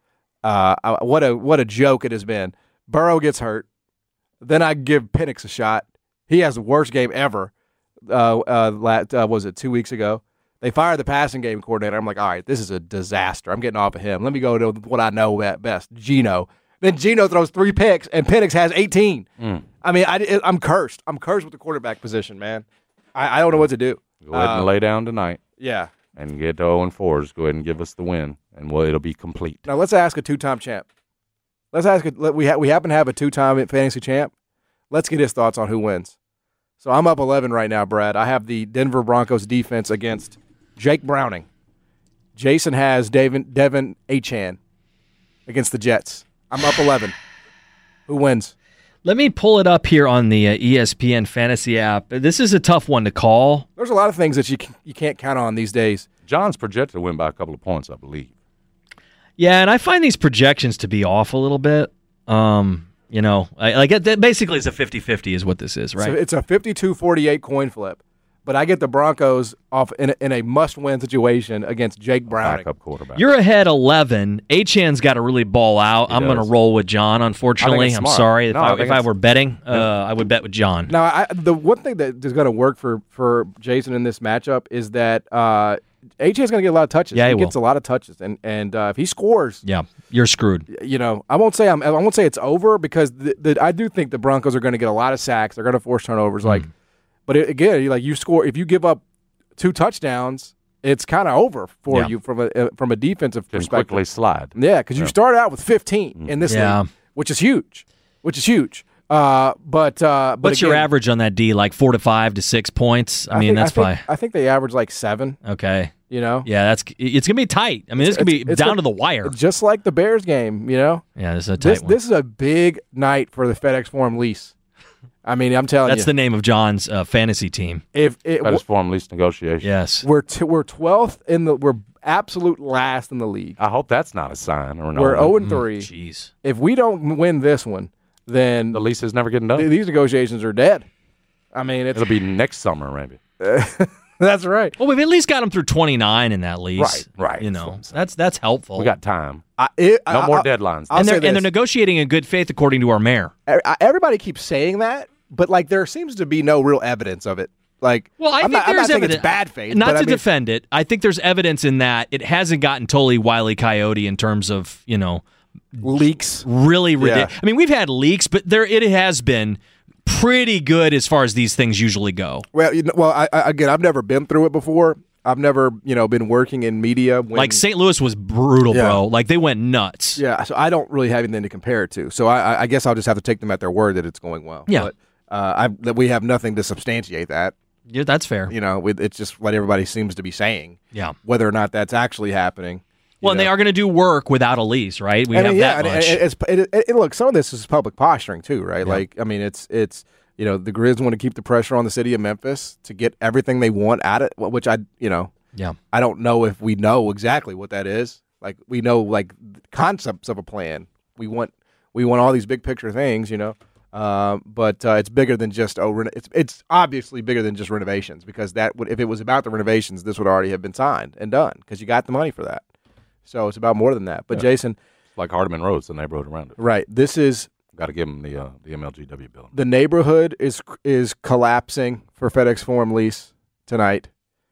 Uh, I, what a what a joke it has been. Burrow gets hurt, then I give Penix a shot. He has the worst game ever. Uh, uh, lat, uh, was it two weeks ago? They fired the passing game coordinator. I'm like, all right, this is a disaster. I'm getting off of him. Let me go to what I know at best, Geno. Then Geno throws three picks, and Penix has eighteen. Mm. I mean, I, I'm cursed. I'm cursed with the quarterback position, man. I, I don't know what to do. Go ahead uh, and lay down tonight. Yeah. And get to oh and fours. Go ahead and give us the win, and well, it'll be complete. Now, let's ask a two-time champ. Let's ask. A, let, we, ha, we happen to have a two-time fantasy champ. Let's get his thoughts on who wins. So I'm up eleven right now, Brad. I have the Denver Broncos defense against Jake Browning. Jason has Devin, Devin Achane against the Jets. I'm up eleven. Who wins? Let me pull it up here on the uh, E S P N Fantasy app. This is a tough one to call. There's a lot of things that you can, you can't count on these days. John's projected to win by a couple of points, I believe. Yeah, and I find these projections to be off a little bit. Um, you know, I, like it, basically it's a fifty-fifty is what this is, right? So it's a fifty-two forty-eight coin flip. But I get the Broncos off in a, in a must-win situation against Jake Browning. Backup quarterback. You're ahead eleven. Achane's got to really ball out. He I'm going to roll with John, unfortunately. I'm smart. sorry. No, if I, I if I were betting, uh, I would bet with John. Now, I, the one thing that is going to work for, for Jason in this matchup is that uh, Achane's going to get a lot of touches. Yeah, he, he will. gets a lot of touches. And, and uh, if he scores, yeah, you're screwed. You know, I won't say I'm, I won't say it's over because the, the, I do think the Broncos are going to get a lot of sacks. They're going to force turnovers. Mm. Like, But it, again, like you score, if you give up two touchdowns, it's kind of over for yeah. you from a uh, from a defensive Just perspective. quickly slide. Yeah, because yeah. you start out with fifteen mm-hmm. in this yeah. league, which is huge, which is huge. Uh, but uh, but what's again, your average on that D? Like four to five to six points. I, I mean, think, that's I think, probably. I think they average like seven. Okay. You know. Yeah, that's it's gonna be tight. I mean, it's, this gonna be down gonna, to the wire, just like the Bears game. You know. Yeah, this is a tight this, one. This is a big night for the FedEx Forum lease. I mean, I'm telling That's you. That's the name of John's uh, fantasy team. If it FedEx Forum lease negotiation. Yes. We're t- we're twelfth in the we're absolute last in the league. I hope that's not a sign or an We're oh and three. Jeez. If we don't win this one, then the lease is never getting done. Th- these negotiations are dead. I mean, it's, it'll be next summer maybe. That's right. Well, we've at least got them through twenty-nine in that lease. Right, right. You know, that's that's helpful. We got time. I, it, no I, more I, deadlines. And they're, and they're negotiating in good faith, according to our mayor. Everybody keeps saying that, but like there seems to be no real evidence of it. Like, well, I I'm think not, there's I'm not evidence. It's bad faith. Not but to I mean, defend it, I think there's evidence in that it hasn't gotten totally Wile E. Coyote in terms of you know leaks. Really ridiculous. Yeah. I mean, we've had leaks, but there it has been pretty good as far as these things usually go. Well, you know, well, I, I, again, I've never been through it before. I've never, you know, been working in media. When, like Saint Louis was brutal, yeah. bro. Like they went nuts. Yeah, so I don't really have anything to compare it to. So I, I guess I'll just have to take them at their word that it's going well. Yeah, but uh, I, that we have nothing to substantiate that. Yeah, that's fair. You know, it's just what everybody seems to be saying. Yeah, whether or not that's actually happening. Well, and know. they are going to do work without a lease, right? We I mean, have yeah, that and much. It, it's, it, it, it, look, some of this is public posturing too, right? Yeah. Like, I mean, it's it's you know, the Grizz want to keep the pressure on the city of Memphis to get everything they want at it, which I, you know, yeah, I don't know if we know exactly what that is. Like, we know like concepts of a plan. We want we want all these big picture things, you know. Uh, but uh, it's bigger than just oh, reno- it's it's obviously bigger than just renovations because that would if it was about the renovations, this would already have been signed and done because you got the money for that. So it's about more than that. But yeah. Jason, like Hardeman Road's the neighborhood around it, right? This is got to give them the uh, the M L G W building. The neighborhood is is collapsing for FedEx Forum lease tonight,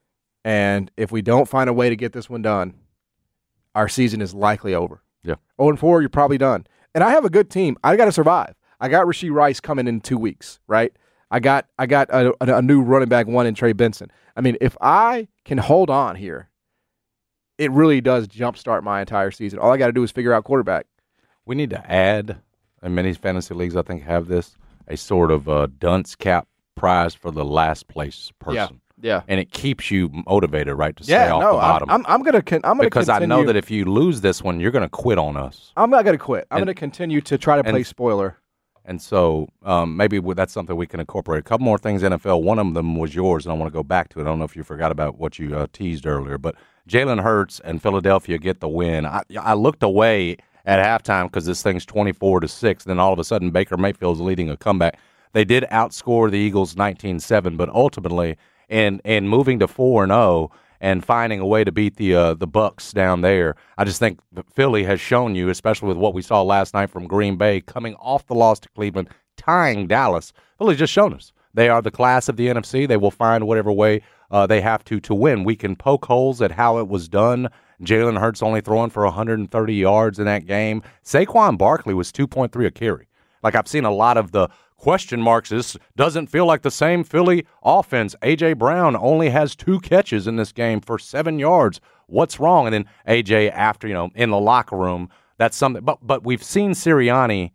and if we don't find a way to get this one done, our season is likely over. Yeah, oh and four, you're probably done. And I have a good team. I got to survive. I got Rashee Rice coming in two weeks, right? I got I got a, a new running back one in Trey Benson. I mean, if I can hold on here, it really does jumpstart my entire season. All I got to do is figure out quarterback. We need to add, and many fantasy leagues I think have this, a sort of a dunce cap prize for the last place person. Yeah. Yeah, and it keeps you motivated, right, to yeah, stay off no, the bottom. I'm, I'm gonna, con- I'm gonna because continue. I know that if you lose this one, you're gonna quit on us. I'm not gonna quit. I'm And- gonna continue to try to play and- spoiler. And so um, maybe w- that's something we can incorporate. A couple more things, N F L. One of them was yours, and I want to go back to it. I don't know if you forgot about what you uh, teased earlier, but Jalen Hurts and Philadelphia get the win. I, I looked away at halftime because this thing's twenty-four to six. Then all of a sudden, Baker Mayfield's leading a comeback. They did outscore the Eagles nineteen seven, but ultimately, in in moving to four and zero and finding a way to beat the uh, the Bucks down there, I just think that Philly has shown you, especially with what we saw last night from Green Bay, coming off the loss to Cleveland, tying Dallas. Philly's just shown us they are the class of the N F C. They will find whatever way uh, they have to to win. We can poke holes at how it was done. Jalen Hurts only throwing for one hundred thirty yards in that game. Saquon Barkley was two point three a carry. Like, I've seen a lot of the question marks. This doesn't feel like the same Philly offense. A J. Brown only has two catches in this game for seven yards. What's wrong? And then A J, after, you know, in the locker room, that's something. But but we've seen Sirianni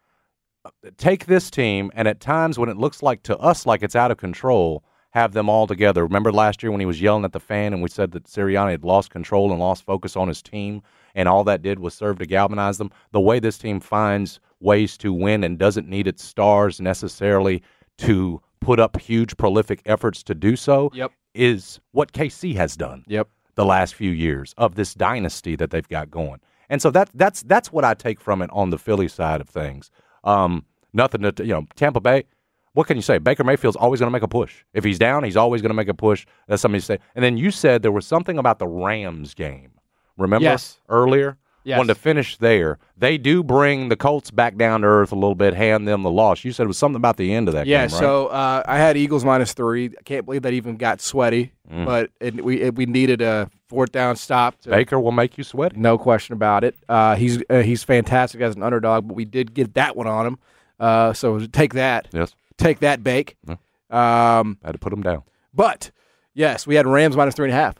take this team, and at times when it looks like to us like it's out of control, have them all together. Remember last year when he was yelling at the fan and we said that Sirianni had lost control and lost focus on his team, and all that did was serve to galvanize them? The way this team finds ways to win and doesn't need its stars necessarily to put up huge, prolific efforts to do so Yep. is what K C has done Yep. the last few years of this dynasty that they've got going. And so that that's that's what I take from it on the Philly side of things. Um, nothing to, you know, Tampa Bay, what can you say? Baker Mayfield's always going to make a push. If he's down, he's always going to make a push. That's something you say. And then you said there was something about the Rams game. Remember Yes. earlier? Yes. Wanted to finish there. They do bring the Colts back down to earth a little bit, hand them the loss. You said it was something about the end of that Yeah, game, right? so uh, I had Eagles minus three. I can't believe that even got sweaty, Mm. but it, we it, we needed a fourth down stop. To, Baker will make you sweaty. no question about it. Uh, he's uh, he's fantastic as an underdog, but we did get that one on him. Uh, so take that, Yes. take that, Bake. Um, Had to put him down. but yes, we had Rams minus three and a half.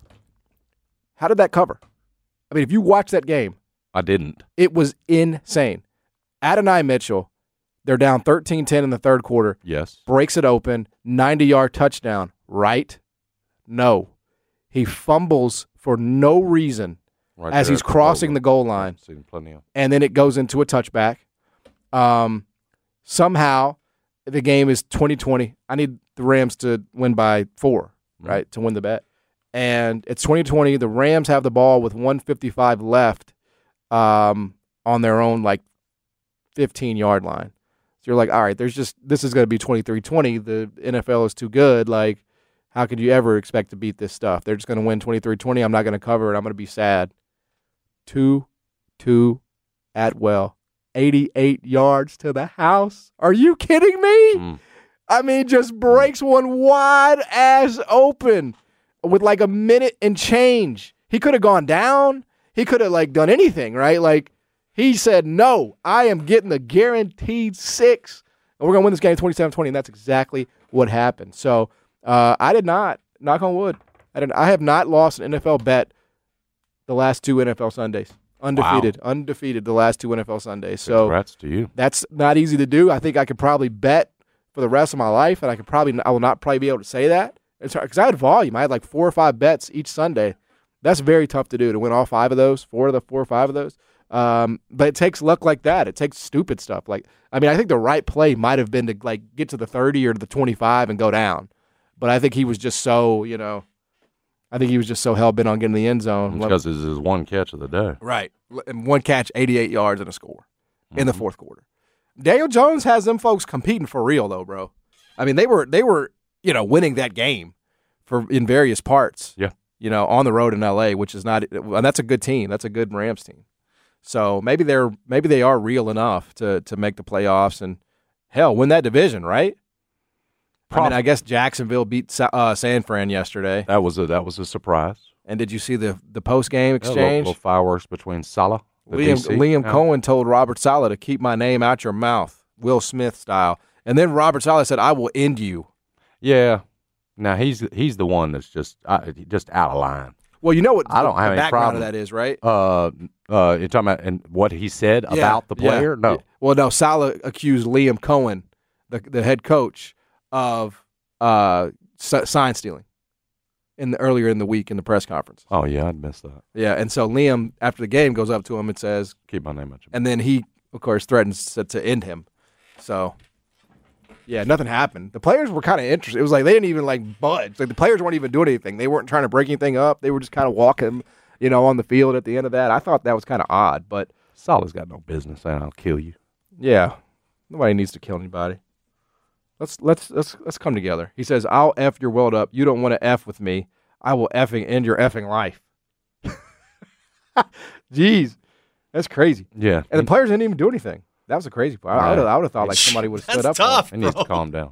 How did that cover? I mean, if you watch that game, I didn't. it was insane. Adonai Mitchell, they're down thirteen ten in the third quarter. Yes. Breaks it open, ninety-yard touchdown, right? No. He fumbles for no reason Right as there he's at the crossing goal the goal line. line, Seen plenty of. and then it goes into a touchback. Um, somehow, the game is twenty twenty. I need the Rams to win by four, right, to win the bet. And it's twenty twenty. The Rams have the ball with one fifty-five left um, on their own, like, fifteen-yard line. So you're like, all right, there's just this is going to be twenty-three twenty. The N F L is too good. Like, how could you ever expect to beat this stuff? They're just going to win twenty-three twenty. I'm not going to cover it. I'm going to be sad. two two Atwell. eighty-eight yards to the house. Are you kidding me? Mm. I mean, just breaks one wide ass open with like a minute and change. He could have gone down. He could have like done anything, right? Like, he said, no, I am getting the guaranteed six. And we're going to win this game twenty-seven twenty, and that's exactly what happened. So uh, I did not, knock on wood, I, did, I have not lost an N F L bet the last two N F L Sundays. Undefeated. Wow. Undefeated the last two N F L Sundays. So Congrats to you. That's not easy to do. I think I could probably bet for the rest of my life, and I could probably, I will not probably be able to say that. It's hard because I had volume. I had like four or five bets each Sunday. That's very tough to do, to win all five of those, four of the four or five of those. Um, but it takes luck like that. It takes stupid stuff. Like, I mean, I think the right play might have been to like get to the thirty or to the twenty-five and go down. But I think he was just so, you know, I think he was just so hell-bent on getting in the end zone. Because it's his one catch of the day. Right. And one catch, eighty-eight yards and a score mm-hmm. in the fourth quarter. Daniel Jones has them folks competing for real, though, bro. I mean, they were, they were, you know, winning that game for in various parts. Yeah. You know, on the road in L A, which is not, and that's a good team. That's a good Rams team. So maybe they're, maybe they are real enough to to make the playoffs and hell win that division, right? Prof- I mean, I guess Jacksonville beat uh, San Fran yesterday. That was a that was a surprise. And did you see the the post game exchange? Yeah, little, little fireworks between Salah. Liam, Liam yeah. Cohen told Robert Saleh to keep my name out your mouth, Will Smith style. And then Robert Saleh said, "I will end you." Yeah. Now he's he's the one that's just uh, just out of line. Well, you know what I don't the have any background problem. of that is, right? Uh, uh, you're talking about and what he said yeah, about the player? yeah. No. Well, no. Saleh accused Liam Cohen the the head coach of uh, sign stealing in the earlier in the week in the press conference. Oh yeah, I'd missed that. Yeah, and so Liam after the game goes up to him and says, "Keep my name out your mouth." And then he, of course, threatens to, to end him. So. Yeah, nothing happened. The players were kind of interested. It was like they didn't even like budge. Like the players weren't even doing anything. They weren't trying to break anything up. They were just kind of walking, you know, on the field at the end of that. I thought that was kind of odd, but Saleh's got no business saying I'll kill you. Yeah, nobody needs to kill anybody. Let's let's let's let's come together. He says, "I'll f your world up. You don't want to f with me. I will effing end your effing life." Jeez, that's crazy. Yeah, and the players didn't even do anything. That was a crazy part. I, I would have thought like somebody would have stood up. Tough, he needs to calm down.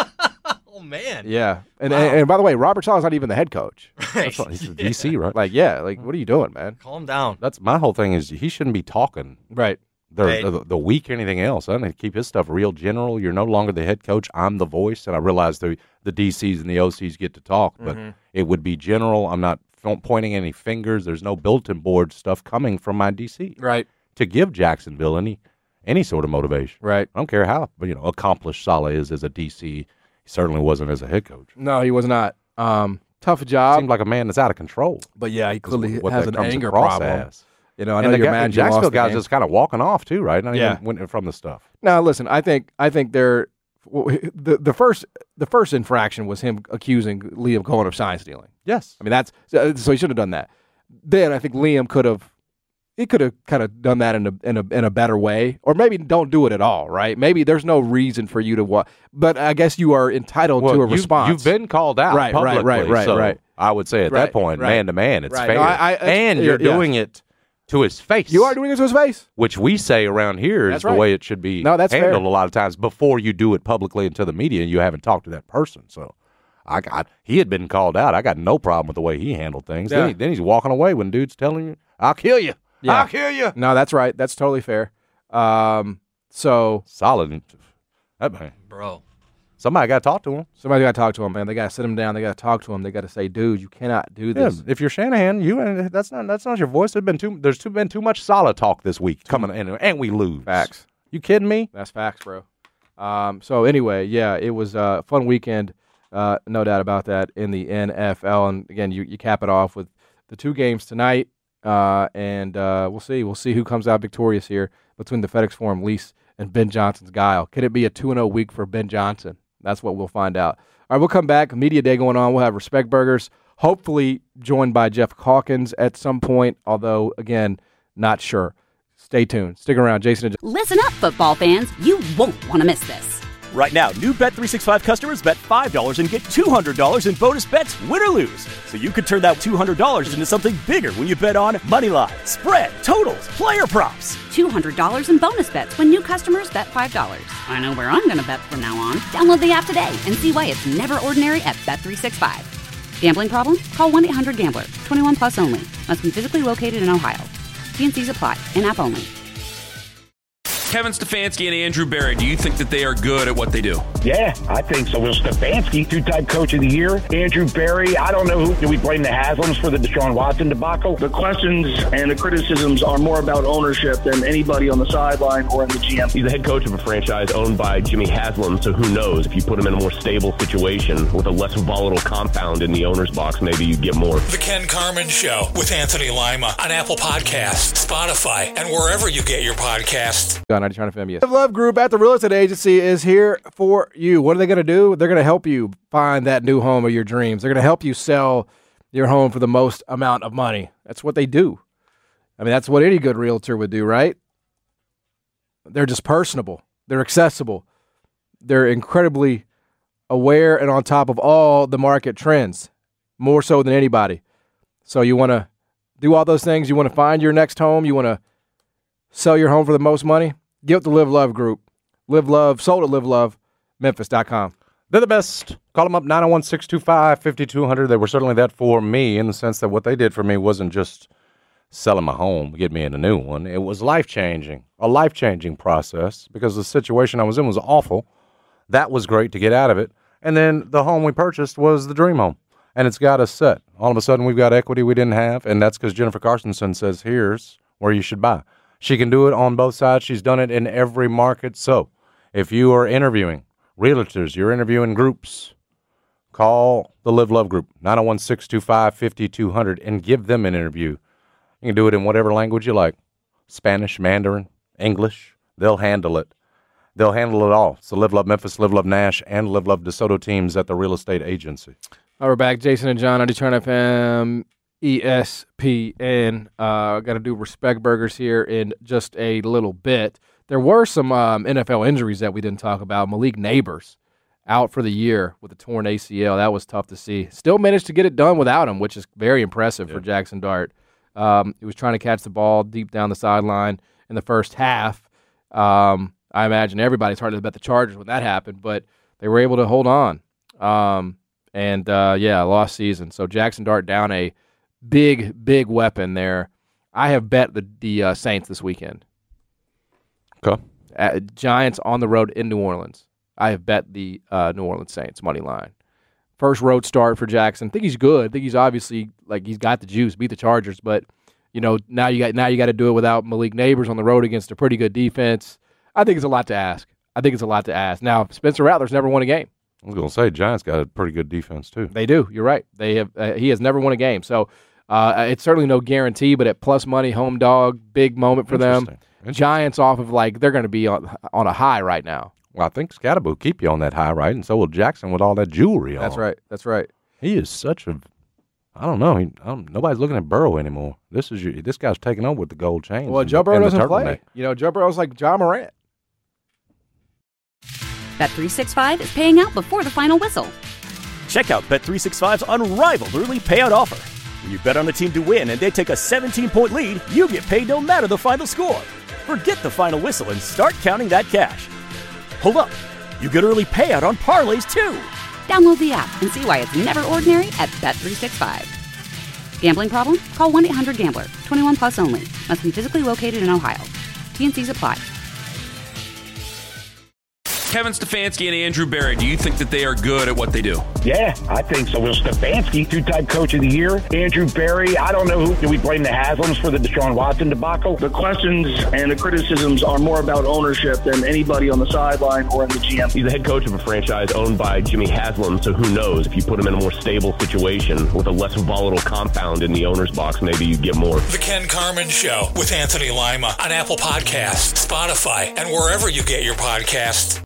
Oh man. Yeah, and, Wow. and and by the way, Robert Saleh's not even the head coach. Right. That's what, he's the D C, right? Like, yeah, like what are you doing, man? Calm down. That's my whole thing is he shouldn't be talking Right. the Hey. the, the week or anything else. I need to keep his stuff real general. You're no longer the head coach. I'm the voice, and I realize the the D Cs and the O Cs get to talk, but Mhm. it would be general. I'm not f- pointing any fingers. There's no bulletin board stuff coming from my D C Right. to give Jacksonville any any sort of motivation. Right. I don't care how you know accomplished Saleh is as a D C. He certainly wasn't as a head coach. No, he was not. Um, tough job. Seemed like a man that's out of control. But yeah, he clearly what has that an comes anger across problem. as. You know, I And know the you're guy- mad. and you lost Jacksonville the guys game. just kind of walking off too, right? Not Yeah. even winning from the stuff. Now listen, I think I think they're the the first the first infraction was him accusing Liam Cohen of sign stealing. Yes, I mean that's so he should have done that. Then I think Liam could have he could have kind of done that in a in a in a better way, or maybe don't do it at all. Right? Maybe there's no reason for you to what, but I guess you are entitled well, to a you, response. You've been called out, Right, right, publicly, right, right, so right. I would say at Right, that point, right. man to man, it's Right. fair, No, I- I- and yeah, you're yeah. doing it to his face. You are doing it to his face. which we say around here is That's the right. way it should be No, that's handled fair. a lot of times before you do it publicly and to the media and you haven't talked to that person. So I got he had been called out. I got no problem with the way he handled things. Yeah. Then, he, then he's walking away when dude's telling you, "I'll kill you. Yeah. I'll kill you." No, that's right. That's totally fair. Um, so Solid. That man. Bro. Somebody got to talk to him. somebody got to talk to him, man. They got to sit him down. They got to talk to him. They got to say, "Dude, you cannot do Yeah, this." if you're Shanahan, you and that's not that's not your voice. There's been too there's too been too much solid talk this week coming in, and we lose. Facts. You kidding me? That's facts, bro. Um, so anyway, yeah, it was a fun weekend, uh, no doubt about that, in the N F L. And again, you, you cap it off with the two games tonight, uh, and uh, we'll see. We'll see who comes out victorious here between the FedEx Forum lease and Ben Johnson's guile. Could it be a two and oh week for Ben Johnson? That's what we'll find out. All right, we'll come back. Media Day going on. We'll have Respect Burgers, hopefully joined by Jeff Calkins at some point, although, again, not sure. Stay tuned. Stick around. Jason and Listen up, football fans. You won't want to miss this. Right now, new Bet three sixty-five customers bet five dollars and get two hundred dollars in bonus bets, win or lose. So you could turn that two hundred dollars into something bigger when you bet on money line, spread, totals, player props. two hundred dollars in bonus bets when new customers bet five dollars. I know where I'm going to bet from now on. Download the app today and see why it's never ordinary at Bet three sixty-five. Gambling problem? Call one eight hundred gambler. twenty-one plus only. Must be physically located in Ohio. T N Cs apply. In-app only. Kevin Stefanski and Andrew Berry, do you think that they are good at what they do? Yeah, I think so. Will Stefanski, two-time coach of the year. Andrew Berry, I don't know who. Do we blame the Haslams for the Deshaun Watson debacle? The questions and the criticisms are more about ownership than anybody on the sideline or in the G M. He's the head coach of a franchise owned by Jimmy Haslam, so who knows? If you put him in a more stable situation with a less volatile compound in the owner's box, maybe you get more. The Ken Carman Show with Anthony Lima on Apple Podcasts, Spotify, and wherever you get your podcasts. ninety-two F M, yes. The Love Group at the Real Estate Agency is here for you. What are they going to do? They're going to help you find that new home of your dreams. They're going to help you sell your home for the most amount of money. That's what they do. I mean, that's what any good realtor would do, right? They're just personable. They're accessible. They're incredibly aware and on top of all the market trends, more so than anybody. So you want to do all those things. You want to find your next home. You want to sell your home for the most money. Give it to Live Love Group. Live Love, sold at live love memphis dot com. They're the best. Call them up, nine oh one, six two five, five two zero zero. They were certainly that for me in the sense that what they did for me wasn't just selling my home, get me in a new one. It was life-changing, a life-changing process because the situation I was in was awful. That was great to get out of it. And then the home we purchased was the dream home, and it's got us set. All of a sudden, we've got equity we didn't have, and that's because Jennifer Carstensen says, here's where you should buy. She can do it on both sides. She's done it in every market. So if you are interviewing Realtors, you're interviewing groups. Call the Live Love Group, nine oh one, six two five, five two zero zero, and give them an interview. You can do it in whatever language you like. Spanish, Mandarin, English. They'll handle it. They'll handle it all. It's the Live Love Memphis, Live Love Nash, and Live Love DeSoto teams at the real estate agency. All right, we're back. Jason and John on Detroit F M, E S P N. Uh, got to do Respect Burgers here in just a little bit. There were some um, N F L injuries that we didn't talk about. Malik Neighbors out for the year with a torn A C L. That was tough to see. Still managed to get it done without him, which is very impressive yeah. for Jackson Dart. Um, he was trying to catch the ball deep down the sideline in the first half. Um, I imagine everybody's hard to bet the Chargers when that happened, but they were able to hold on. Um, and, uh, yeah, lost season. So Jackson Dart down a big, big weapon there. I have bet the, the uh, Saints this weekend. Okay. Uh, Giants on the road in New Orleans. I have bet the uh, New Orleans Saints money line. First road start for Jackson. I think he's good. I think he's obviously like he's got the juice, beat the Chargers, but you know now you got now you got to do it without Malik Neighbors on the road against a pretty good defense. I think it's a lot to ask. I think it's a lot to ask. Now Spencer Rattler's never won a game. I was going to say Giants got a pretty good defense too. They do. You're right. They have. Uh, he has never won a game, so uh, it's certainly no guarantee. But at plus money, home dog, big moment for them. Interesting. Interesting. Giants off of like they're going to be on on a high right now. Well, I think Scatterbo will keep you on that high, right? And so will Jackson with all that jewelry on. That's right. That's right. He is such a, I don't know. He, I don't, nobody's looking at Burrow anymore. This is your, this guy's taking over with the gold chains. Well, and, Joe Burrow and doesn't play. You know, Joe Burrow's like John Morant. Bet three sixty-five is paying out before the final whistle. Check out Bet three sixty-five's unrivaled early payout offer. When you bet on a team to win and they take a seventeen-point lead, you get paid no matter the final score. Forget the final whistle and start counting that cash. Hold up. You get early payout on parlays, too. Download the app and see why it's never ordinary at Bet three sixty-five. Gambling problem? Call one eight hundred gambler. twenty-one plus only. Must be physically located in Ohio. T N Cs apply. Kevin Stefanski and Andrew Berry, do you think that they are good at what they do? Yeah, I think so. Will Stefanski, two-time coach of the year. Andrew Berry, I don't know who. Do we blame the Haslams for the Deshaun Watson debacle? The questions and the criticisms are more about ownership than anybody on the sideline or in the G M. He's the head coach of a franchise owned by Jimmy Haslam, so who knows? If you put him in a more stable situation with a less volatile compound in the owner's box, maybe you get more. The Ken Carman Show with Anthony Lima on Apple Podcasts, Spotify, and wherever you get your podcasts.